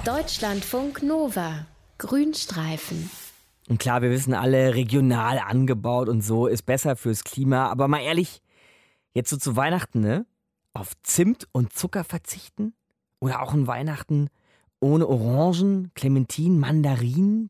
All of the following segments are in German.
Deutschlandfunk Nova. Grünstreifen. Und klar, wir wissen alle, regional angebaut und so ist besser fürs Klima. Aber mal ehrlich, jetzt so zu Weihnachten, ne? Auf Zimt und Zucker verzichten? Oder auch an Weihnachten ohne Orangen, Clementinen, Mandarinen?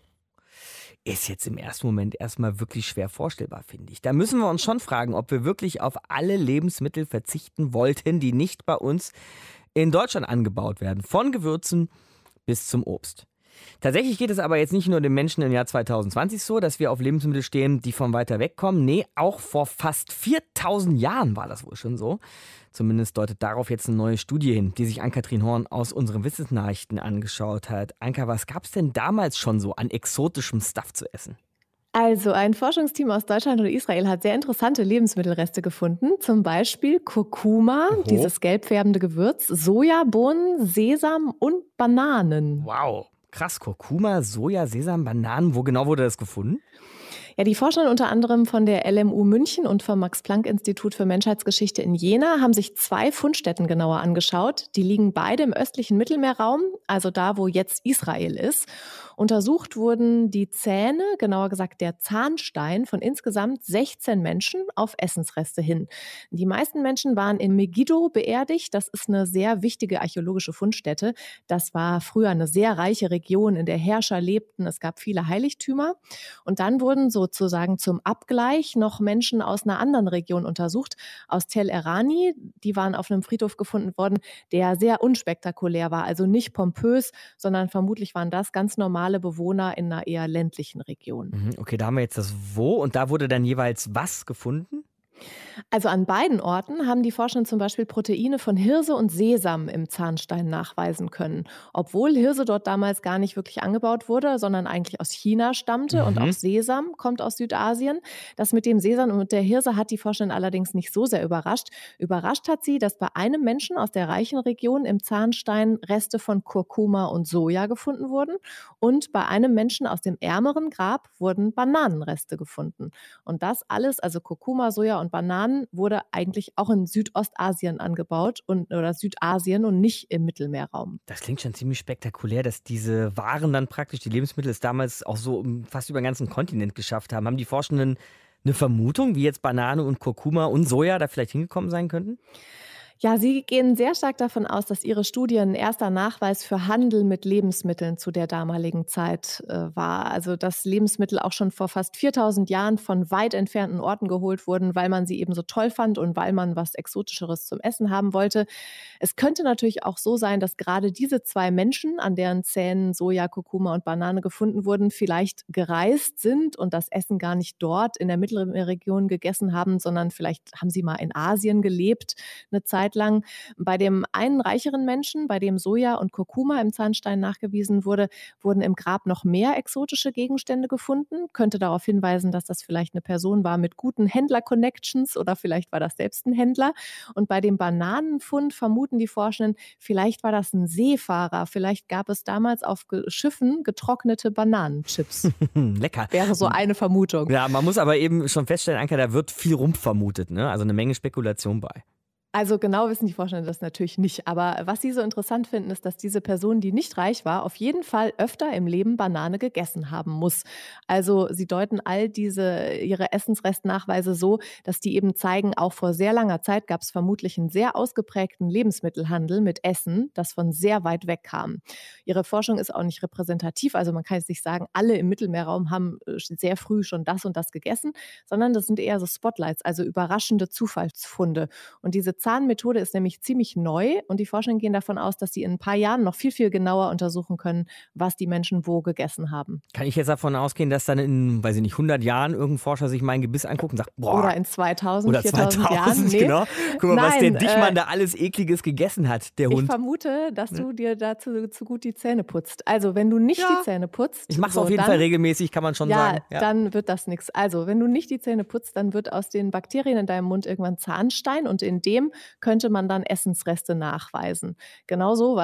Ist jetzt im ersten Moment erstmal wirklich schwer vorstellbar, finde ich. Da müssen wir uns schon fragen, ob wir wirklich auf alle Lebensmittel verzichten wollten, die nicht bei uns in Deutschland angebaut werden. Von Gewürzen bis zum Obst. Tatsächlich geht es aber jetzt nicht nur den Menschen im Jahr 2020 so, dass wir auf Lebensmittel stehen, die von weiter weg kommen. Nee, auch vor fast 4000 Jahren war das wohl schon so. Zumindest deutet darauf jetzt eine neue Studie hin, die sich Ann-Kathrin Horn aus unseren Wissensnachrichten angeschaut hat. Anka, was gab es denn damals schon so an exotischem Stuff zu essen? Also ein Forschungsteam aus Deutschland und Israel hat sehr interessante Lebensmittelreste gefunden. Zum Beispiel Kurkuma, dieses gelbfärbende Gewürz, Sojabohnen, Sesam und Bananen. Wow, krass. Kurkuma, Soja, Sesam, Bananen. Wo genau wurde das gefunden? Ja, die Forscher unter anderem von der LMU München und vom Max-Planck-Institut für Menschheitsgeschichte in Jena haben sich 2 Fundstätten genauer angeschaut. Die liegen beide im östlichen Mittelmeerraum, also da, wo jetzt Israel ist. Untersucht wurden die Zähne, genauer gesagt der Zahnstein von insgesamt 16 Menschen auf Essensreste hin. Die meisten Menschen waren in Megiddo beerdigt. Das ist eine sehr wichtige archäologische Fundstätte. Das war früher eine sehr reiche Region, in der Herrscher lebten. Es gab viele Heiligtümer. Und dann wurden sozusagen zum Abgleich noch Menschen aus einer anderen Region untersucht, aus Tel Erani. Die waren auf einem Friedhof gefunden worden, der sehr unspektakulär war, also nicht pompös, sondern vermutlich waren das ganz normale Bewohner in einer eher ländlichen Region. Okay, da haben wir jetzt das Wo und da wurde dann jeweils was gefunden? Also an beiden Orten haben die Forscher zum Beispiel Proteine von Hirse und Sesam im Zahnstein nachweisen können. Obwohl Hirse dort damals gar nicht wirklich angebaut wurde, sondern eigentlich aus China stammte und auch Sesam kommt aus Südasien. Das mit dem Sesam und der Hirse hat die Forscherin allerdings nicht so sehr überrascht. Überrascht hat sie, dass bei einem Menschen aus der reichen Region im Zahnstein Reste von Kurkuma und Soja gefunden wurden und bei einem Menschen aus dem ärmeren Grab wurden Bananenreste gefunden. Und das alles, also Kurkuma, Soja und Bananen, wurde eigentlich auch in Südostasien angebaut oder Südasien und nicht im Mittelmeerraum. Das klingt schon ziemlich spektakulär, dass diese Waren dann praktisch, die Lebensmittel es damals auch so fast über den ganzen Kontinent geschafft haben. Haben die Forschenden eine Vermutung, wie jetzt Banane und Kurkuma und Soja da vielleicht hingekommen sein könnten? Ja, sie gehen sehr stark davon aus, dass ihre Studie ein erster Nachweis für Handel mit Lebensmitteln zu der damaligen Zeit war. Also dass Lebensmittel auch schon vor fast 4000 Jahren von weit entfernten Orten geholt wurden, weil man sie eben so toll fand und weil man was Exotischeres zum Essen haben wollte. Es könnte natürlich auch so sein, dass gerade diese 2 Menschen, an deren Zähnen Soja, Kurkuma und Banane gefunden wurden, vielleicht gereist sind und das Essen gar nicht dort in der Mittelmeerregion gegessen haben, sondern vielleicht haben sie mal in Asien gelebt, eine Zeit lang. Bei dem einen reicheren Menschen, bei dem Soja und Kurkuma im Zahnstein nachgewiesen wurde, wurden im Grab noch mehr exotische Gegenstände gefunden. Könnte darauf hinweisen, dass das vielleicht eine Person war mit guten Händler-Connections oder vielleicht war das selbst ein Händler. Und bei dem Bananenfund vermuten die Forschenden, vielleicht war das ein Seefahrer. Vielleicht gab es damals auf Schiffen getrocknete Bananenchips. Lecker. Wäre so eine Vermutung. Ja, man muss aber eben schon feststellen, Anka, da wird viel Rumpf vermutet, ne? Also eine Menge Spekulation bei. Also genau wissen die Forscher das natürlich nicht. Aber was sie so interessant finden, ist, dass diese Person, die nicht reich war, auf jeden Fall öfter im Leben Banane gegessen haben muss. Also sie deuten all ihre Essensrestnachweise so, dass die eben zeigen, auch vor sehr langer Zeit gab es vermutlich einen sehr ausgeprägten Lebensmittelhandel mit Essen, das von sehr weit weg kam. Ihre Forschung ist auch nicht repräsentativ, also man kann jetzt nicht sagen, alle im Mittelmeerraum haben sehr früh schon das und das gegessen, sondern das sind eher so Spotlights, also überraschende Zufallsfunde. Und diese Zahnmethode ist nämlich ziemlich neu und die Forscher gehen davon aus, dass sie in ein paar Jahren noch viel, viel genauer untersuchen können, was die Menschen wo gegessen haben. Kann ich jetzt davon ausgehen, dass dann in, weiß ich nicht, 100 Jahren irgendein Forscher sich mein Gebiss anguckt und sagt, boah. Oder in 2000, oder 4000 Jahren. Nee. Genau. Guck mal, Nein, was der Dichmann da alles Ekliges gegessen hat, der Hund. Ich vermute, dass du dir dazu zu gut die Zähne putzt. Also wenn du nicht die Zähne putzt. Ich mache es auf jeden Fall regelmäßig, kann man schon sagen. Ja, dann wird das nichts. Also wenn du nicht die Zähne putzt, dann wird aus den Bakterien in deinem Mund irgendwann Zahnstein und in dem könnte man dann Essensreste nachweisen. Genauso war es auch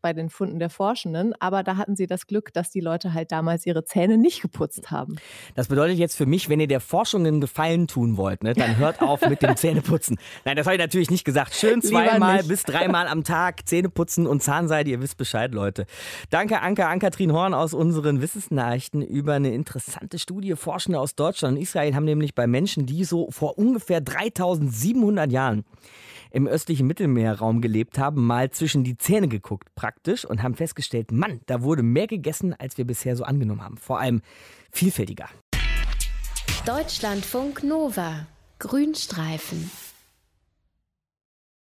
bei den Funden der Forschenden. Aber da hatten sie das Glück, dass die Leute halt damals ihre Zähne nicht geputzt haben. Das bedeutet jetzt für mich, wenn ihr der Forschung einen Gefallen tun wollt, ne, dann hört auf mit dem Zähneputzen. Nein, das habe ich natürlich nicht gesagt. Schön 2 bis 3 Mal am Tag Zähne putzen und Zahnseide. Ihr wisst Bescheid, Leute. Danke, Ann-Kathrin Horn aus unseren Wissensnachrichten über eine interessante Studie. Forschende aus Deutschland und Israel haben nämlich bei Menschen, die so vor ungefähr 3700 Jahren im östlichen Mittelmeerraum gelebt haben, mal zwischen die Zähne geguckt praktisch und haben festgestellt, Mann, da wurde mehr gegessen, als wir bisher so angenommen haben. Vor allem vielfältiger. Deutschlandfunk Nova. Grünstreifen.